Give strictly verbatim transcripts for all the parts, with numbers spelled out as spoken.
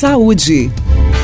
Saúde.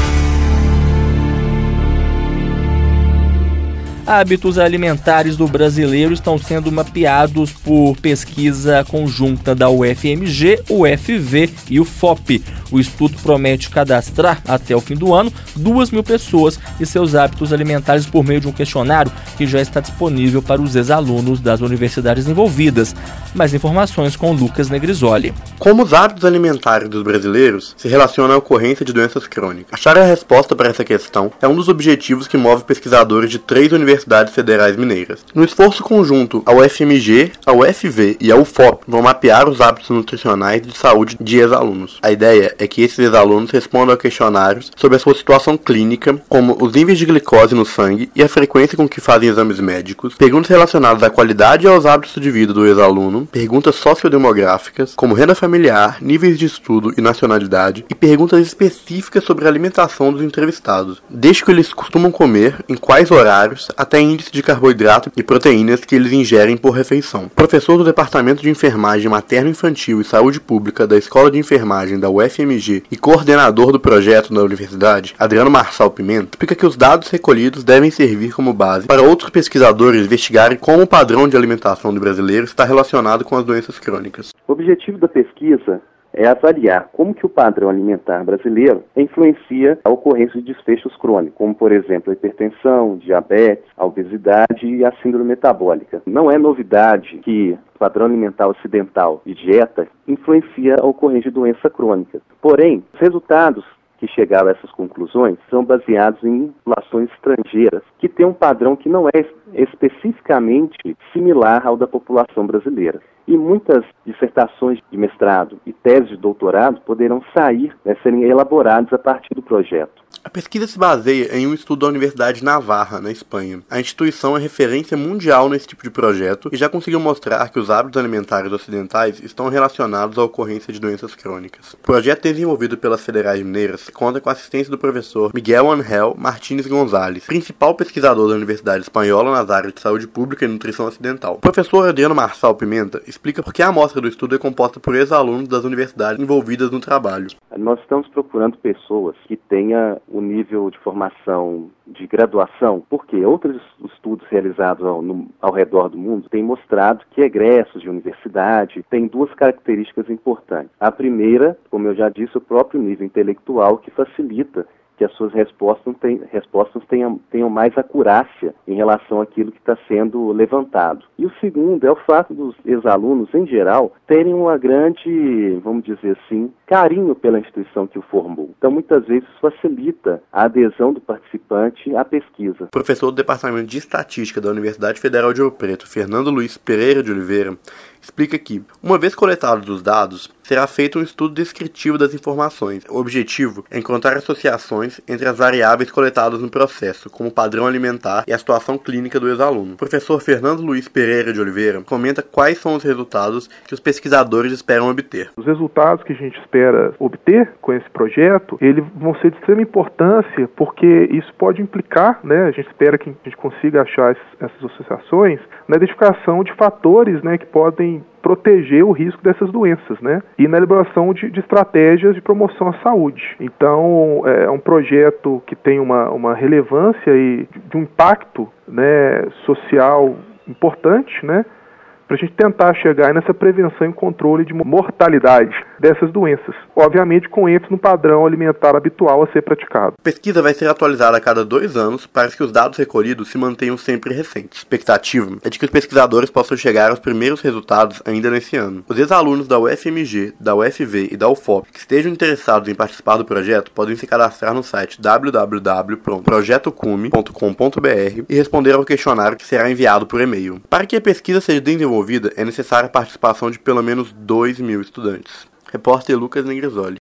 Hábitos alimentares do brasileiro estão sendo mapeados por pesquisa conjunta da U F M G, U F V e o F O P. O estudo promete cadastrar, até o fim do ano, duas mil pessoas e seus hábitos alimentares por meio de um questionário que já está disponível para os ex-alunos das universidades envolvidas. Mais informações com Lucas Negrisoli. Como os hábitos alimentares dos brasileiros se relacionam à ocorrência de doenças crônicas? Achar a resposta para essa questão é um dos objetivos que move pesquisadores de três universidades federais mineiras. No esforço conjunto, a U F M G, a U F V e a U F O P vão mapear os hábitos nutricionais de saúde de ex-alunos. A ideia é que esses ex-alunos respondam a questionários sobre a sua situação clínica, como os níveis de glicose no sangue e a frequência com que fazem exames médicos, perguntas relacionadas à qualidade e aos hábitos de vida do ex-aluno, perguntas sociodemográficas, como renda familiar, níveis de estudo e nacionalidade, e perguntas específicas sobre a alimentação dos entrevistados, desde que eles costumam comer, em quais horários, até índice de carboidrato e proteínas que eles ingerem por refeição. Professor do Departamento de Enfermagem Materno-Infantil e Saúde Pública da Escola de Enfermagem da U F M G e coordenador do projeto da universidade, Adriano Marçal Pimenta, explica que os dados recolhidos devem servir como base para outros pesquisadores investigarem como o padrão de alimentação do brasileiro está relacionado com as doenças crônicas. O objetivo da pesquisa é avaliar como que o padrão alimentar brasileiro influencia a ocorrência de desfechos crônicos, como, por exemplo, a hipertensão, diabetes, a obesidade e a síndrome metabólica. Não é novidade que o padrão alimentar ocidental de dieta influencia a ocorrência de doença crônica. Porém, os resultados que chegaram a essas conclusões são baseados em populações estrangeiras, que têm um padrão que não é especificamente similar ao da população brasileira. E muitas dissertações de mestrado e teses de doutorado poderão sair, né, serem elaboradas a partir do projeto. A pesquisa se baseia em um estudo da Universidade Navarra, na Espanha. A instituição é referência mundial nesse tipo de projeto e já conseguiu mostrar que os hábitos alimentares ocidentais estão relacionados à ocorrência de doenças crônicas. O projeto desenvolvido pelas Federais Mineiras conta com a assistência do professor Miguel Ángel Martínez González, principal pesquisador da Universidade Espanhola nas áreas de saúde pública e nutrição ocidental. O professor Adriano Marçal Pimenta explica por que a amostra do estudo é composta por ex-alunos das universidades envolvidas no trabalho. Nós estamos procurando pessoas que tenham o nível de formação de graduação, porque outros estudos realizados ao, no, ao redor do mundo têm mostrado que egressos de universidade têm duas características importantes. A primeira, como eu já disse, o próprio nível intelectual, que facilita que as suas respostas, tem, respostas tenham, tenham mais acurácia em relação àquilo que está sendo levantado. E o segundo é o fato dos ex-alunos, em geral, terem uma grande, vamos dizer assim, carinho pela instituição que o formou. Então, muitas vezes, facilita a adesão do participante à pesquisa. O professor do Departamento de Estatística da Universidade Federal de Ouro Preto, Fernando Luiz Pereira de Oliveira, explica que, uma vez coletados os dados, será feito um estudo descritivo das informações. O objetivo é encontrar associações entre as variáveis coletadas no processo, como o padrão alimentar e a situação clínica do ex-aluno. O professor Fernando Luiz Pereira de Oliveira comenta quais são os resultados que os pesquisadores esperam obter. Os resultados que a gente espera obter com esse projeto, eles vão ser de extrema importância, porque isso pode implicar, né, a gente espera que a gente consiga achar essas associações, na identificação de fatores, né, que podem proteger o risco dessas doenças, né? E na elaboração de, de estratégias de promoção à saúde. Então, é um projeto que tem uma, uma relevância e de um impacto, né, social importante, né? Para a gente tentar chegar nessa prevenção e controle de mortalidade dessas doenças. Obviamente, com ênfase no padrão alimentar habitual a ser praticado. A pesquisa vai ser atualizada a cada dois anos para que os dados recolhidos se mantenham sempre recentes. A expectativa é de que os pesquisadores possam chegar aos primeiros resultados ainda nesse ano. Os ex-alunos da U F M G, da U F V e da U F O P que estejam interessados em participar do projeto podem se cadastrar no site w w w ponto projeto cume ponto com ponto b r e responder ao questionário que será enviado por e-mail. Para que a pesquisa seja desenvolvida, é necessária a participação de pelo menos dois mil estudantes. Repórter Lucas Negrisoli.